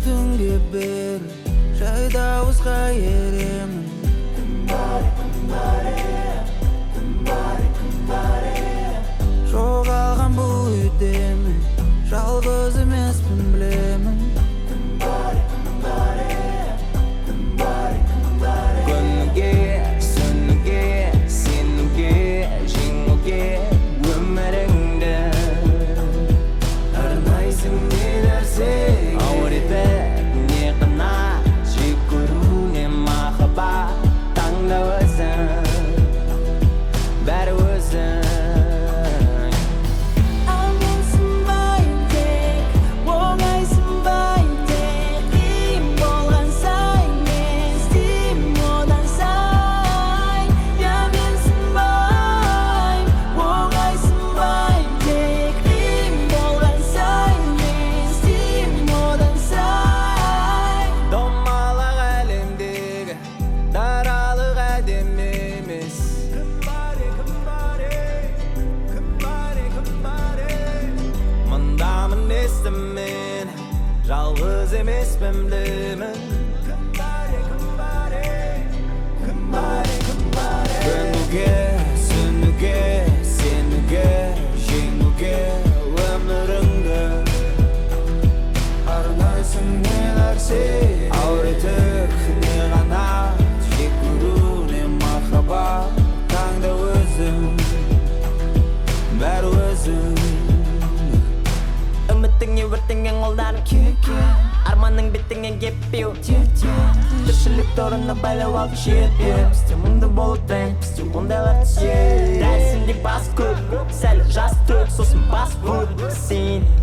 түнге бер жайда ауызға еремін. Жоғалған бұл үйдемін, жалғыз емеспін білемін. Күніге, сүніге, сенуге, жеңуге өміріңді арнайсың не нәрсе ауыр етіп не қына жек көру не махаббат таңда өзің бәрі өзің. Жалғыз емеспін білемін. Күніге, сүніге, сенуге, жеңуге өміріңді арнайсың не нәрсе ауыр етіп не ғана жек көру не махаббат таңда өзің бәрі өзің. Үмітіңе өртенген қолдарың күйке арманның беттіңнен кеппеу тіршілік торына байлау алып жетпе бізде мұңды болып тәң бізде ондайлар түсет дәл сендей бас көп сәл жас төл сосын бас бұр сен